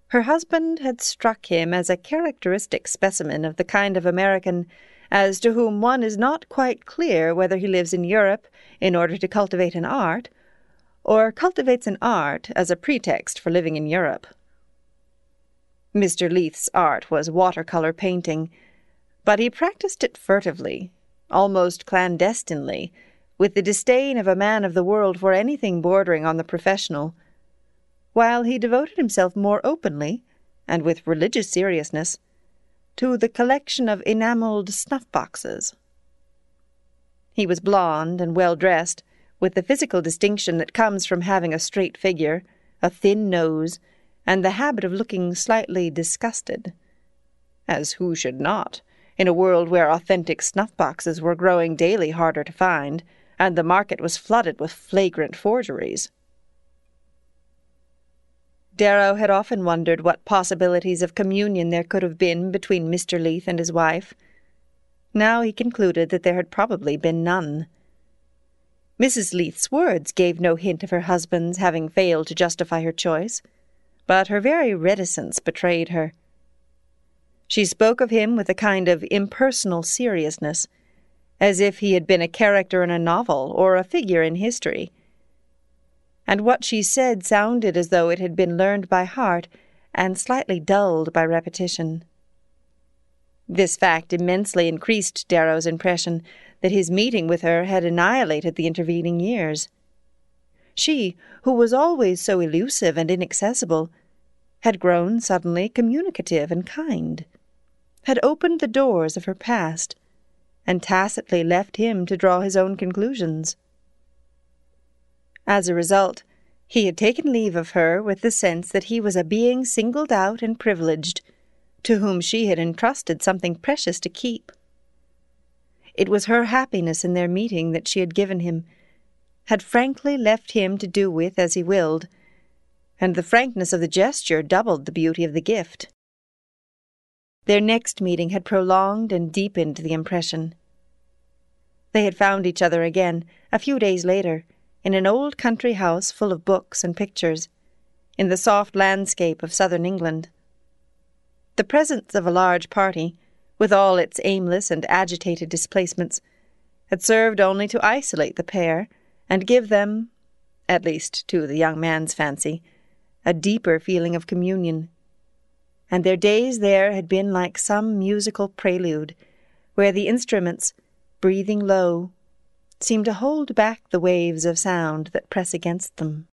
Her husband had struck him as a characteristic specimen of the kind of American as to whom one is not quite clear whether he lives in Europe in order to cultivate an art, or cultivates an art as a pretext for living in Europe. Mr. Leith's art was watercolor painting, but he practiced it furtively, almost clandestinely, with the disdain of a man of the world for anything bordering on the professional, while he devoted himself more openly, and with religious seriousness, to the collection of enamelled snuff-boxes. He was blond and well-dressed, with the physical distinction that comes from having a straight figure, a thin nose, and the habit of looking slightly disgusted, as who should not, in a world where authentic snuff-boxes were growing daily harder to find, and the market was flooded with flagrant forgeries. Darrow had often wondered what possibilities of communion there could have been between Mr. Leith and his wife. Now he concluded that there had probably been none. Mrs. Leith's words gave no hint of her husband's having failed to justify her choice, but her very reticence betrayed her. She spoke of him with a kind of impersonal seriousness, as if he had been a character in a novel or a figure in history, and what she said sounded as though it had been learned by heart and slightly dulled by repetition. This fact immensely increased Darrow's impression that his meeting with her had annihilated the intervening years. She, who was always so elusive and inaccessible, had grown suddenly communicative and kind, had opened the doors of her past, and tacitly left him to draw his own conclusions. As a result, he had taken leave of her with the sense that he was a being singled out and privileged, to whom she had entrusted something precious to keep. It was her happiness in their meeting that she had given him, had frankly left him to do with as he willed, and the frankness of the gesture doubled the beauty of the gift. Their next meeting had prolonged and deepened the impression. They had found each other again, a few days later, in an old country house full of books and pictures, in the soft landscape of southern England. The presence of a large party, with all its aimless and agitated displacements, had served only to isolate the pair and give them, at least to the young man's fancy, a deeper feeling of communion. And their days there had been like some musical prelude, where the instruments, breathing low, seem to hold back the waves of sound that press against them.